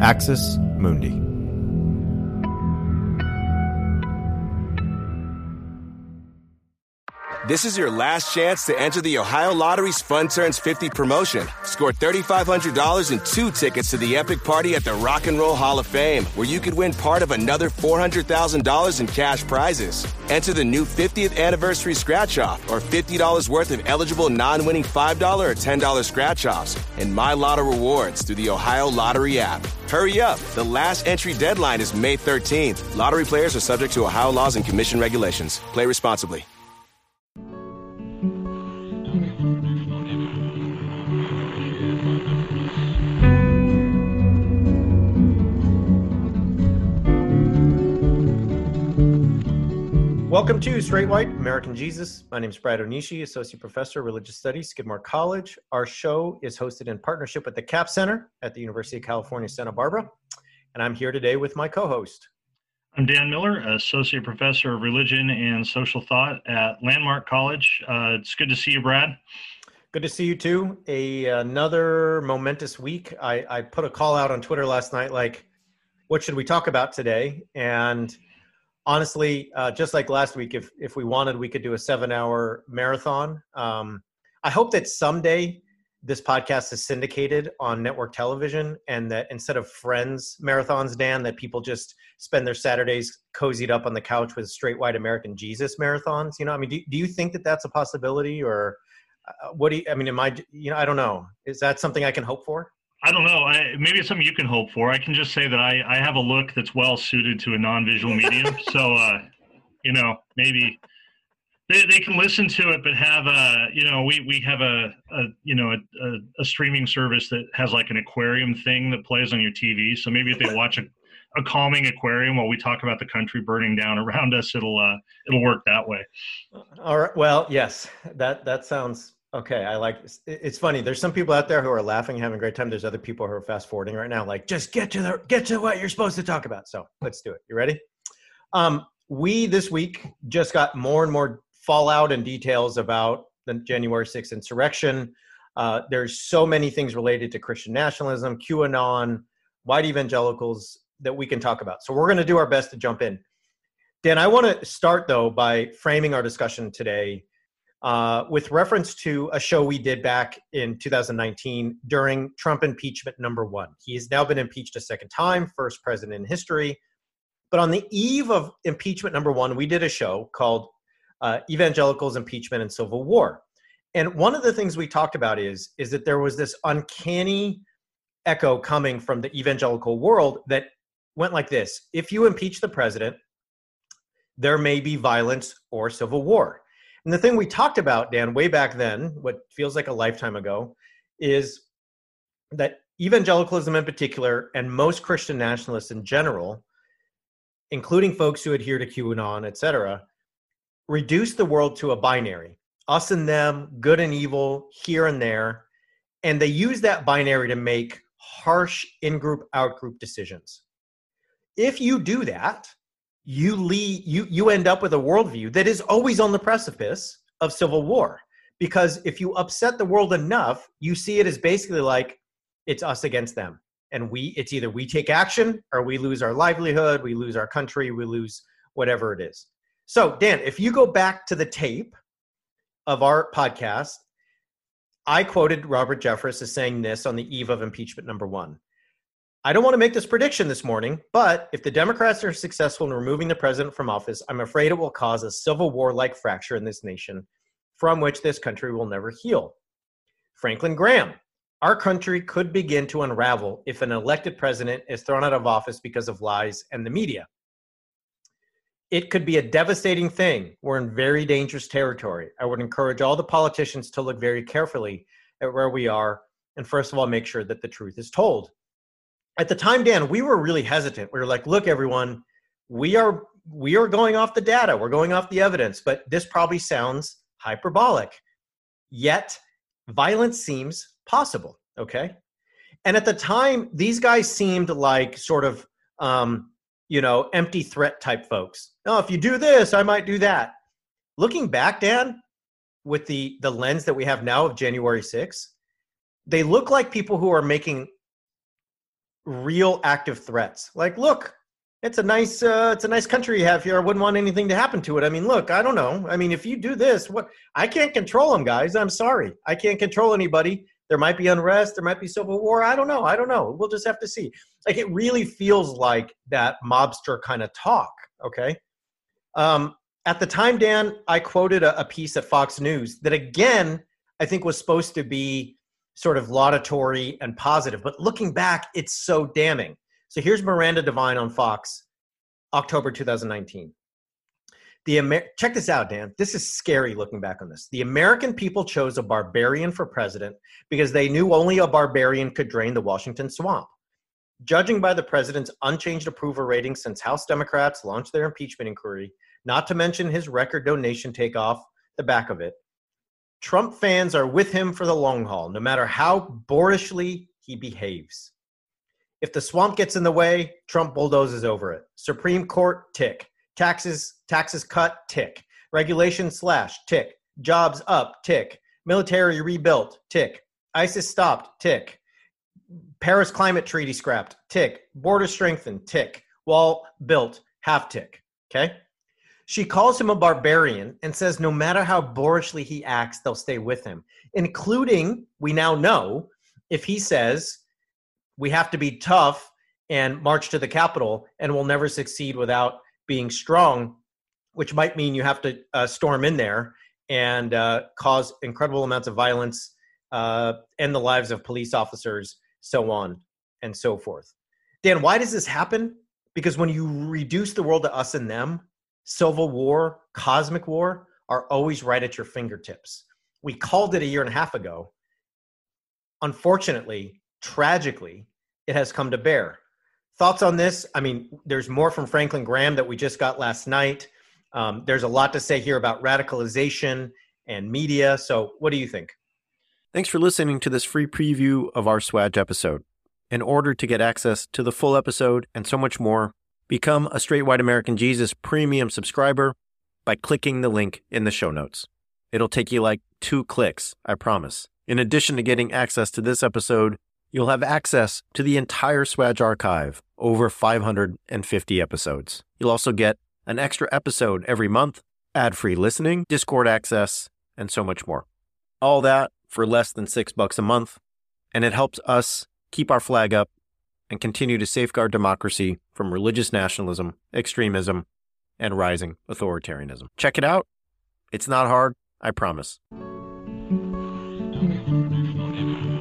Axis Mundi. This is your last chance to enter the Ohio Lottery's Fun Turns 50 promotion. Score $3,500 and 2 tickets to the epic party at the Rock and Roll Hall of Fame, where you could win part of another $400,000 in cash prizes. Enter the new 50th anniversary scratch-off or $50 worth of eligible non-winning $5 or $10 scratch-offs and My Lotto rewards through the Ohio Lottery app. Hurry up. The last entry deadline is May 13th. Lottery players are subject to Ohio laws and commission regulations. Play responsibly. Welcome to Straight White American Jesus. My name is Brad Onishi, Associate Professor of Religious Studies, Skidmore College. Our show is hosted in partnership with the Capps Center at the University of California, Santa Barbara. And I'm here today with my co-host. I'm Dan Miller, Associate Professor of Religion and Social Thought at Landmark College. It's good to see you, Brad. Good to see you too. Another momentous week. I put a call out on Twitter last night, like, what should we talk about today? And honestly, just like last week, if we wanted, we could do a 7-hour marathon. I hope that someday this podcast is syndicated on network television, and that instead of Friends marathons, Dan, that people just spend their Saturdays cozied up on the couch with Straight White American Jesus marathons. You know, I mean, do you think that that's a possibility, or what do you? I mean, I don't know. Is that something I can hope for? I don't know. Maybe it's something you can hope for. I can just say that I have a look that's well suited to a non-visual medium. So, maybe they can listen to it, but have we have a streaming service that has like an aquarium thing that plays on your TV. So maybe if they watch a calming aquarium while we talk about the country burning down around us, it'll work that way. All right. Well, yes, that sounds. Okay, I like this. It's funny. There's some people out there who are laughing, having a great time. There's other people who are fast forwarding right now, like, just get to what you're supposed to talk about. So let's do it. You ready? We this week just got more and more fallout and details about the January 6th insurrection. There's so many things related to Christian nationalism, QAnon, white evangelicals that we can talk about. So we're going to do our best to jump in. Dan, I want to start though by framing our discussion today with reference to a show we did back in 2019 during Trump impeachment number 1. He has now been impeached a second time, first president in history. But on the eve of impeachment number 1, we did a show called Evangelicals, Impeachment, and Civil War. And one of the things we talked about is that there was this uncanny echo coming from the evangelical world that went like this: if you impeach the president, there may be violence or civil war. And the thing we talked about, Dan, way back then, what feels like a lifetime ago, is that evangelicalism in particular, and most Christian nationalists in general, including folks who adhere to QAnon, et cetera, reduce the world to a binary, us and them, good and evil, here and there. And they use that binary to make harsh in-group, out-group decisions. If you do that, you end up with a worldview that is always on the precipice of civil war. Because if you upset the world enough, you see it as basically like it's us against them. And it's either we take action or we lose our livelihood, we lose our country, we lose whatever it is. So Dan, if you go back to the tape of our podcast, I quoted Robert Jeffress as saying this on the eve of impeachment number 1. I don't want to make this prediction this morning, but if the Democrats are successful in removing the president from office, I'm afraid it will cause a civil war-like fracture in this nation from which this country will never heal. Franklin Graham, our country could begin to unravel if an elected president is thrown out of office because of lies and the media. It could be a devastating thing. We're in very dangerous territory. I would encourage all the politicians to look very carefully at where we are and first of all, make sure that the truth is told. At the time, Dan, we were really hesitant. We were like, look, everyone, we are going off the data. We're going off the evidence, but this probably sounds hyperbolic. Yet violence seems possible, okay? And at the time, these guys seemed like sort of, empty threat type folks. Oh, if you do this, I might do that. Looking back, Dan, with the lens that we have now of January 6th, they look like people who are making real active threats. Like, look, it's a nice country you have here. I wouldn't want anything to happen to it. I mean, look, I don't know. I mean, if you do this, what? I can't control them, guys. I'm sorry. I can't control anybody. There might be unrest. There might be civil war. I don't know. We'll just have to see. Like, it really feels like that mobster kind of talk. Okay. At the time, Dan, I quoted a piece at Fox News that, again, I think was supposed to be sort of laudatory and positive. But looking back, it's so damning. So here's Miranda Devine on Fox, October 2019. Check this out, Dan. This is scary looking back on this. The American people chose a barbarian for president because they knew only a barbarian could drain the Washington swamp. Judging by the president's unchanged approval rating since House Democrats launched their impeachment inquiry, not to mention his record donation takeoff the back of it, Trump fans are with him for the long haul, no matter how boorishly he behaves. If the swamp gets in the way, Trump bulldozes over it. Supreme Court, tick. Taxes cut, tick. Regulation slash, tick. Jobs up, tick. Military rebuilt, tick. ISIS stopped, tick. Paris Climate Treaty scrapped, tick. Border strengthened, tick. Wall built, half tick. Okay? She calls him a barbarian and says no matter how boorishly he acts, they'll stay with him, including, we now know, if he says we have to be tough and march to the Capitol and we'll never succeed without being strong, which might mean you have to storm in there and cause incredible amounts of violence, end the lives of police officers, so on and so forth. Dan, why does this happen? Because when you reduce the world to us and them, civil war, cosmic war are always right at your fingertips. We called it a year and a half ago. Unfortunately, tragically, it has come to bear. Thoughts on this? I mean, there's more from Franklin Graham that we just got last night. There's a lot to say here about radicalization and media. So what do you think? Thanks for listening to this free preview of our Swag episode. In order to get access to the full episode and so much more, become a Straight White American Jesus premium subscriber by clicking the link in the show notes. It'll take you like 2 clicks, I promise. In addition to getting access to this episode, you'll have access to the entire Swag archive, over 550 episodes. You'll also get an extra episode every month, ad-free listening, Discord access, and so much more. All that for less than $6 a month, and it helps us keep our flag up and continue to safeguard democracy from religious nationalism, extremism, and rising authoritarianism. Check it out. It's not hard, I promise.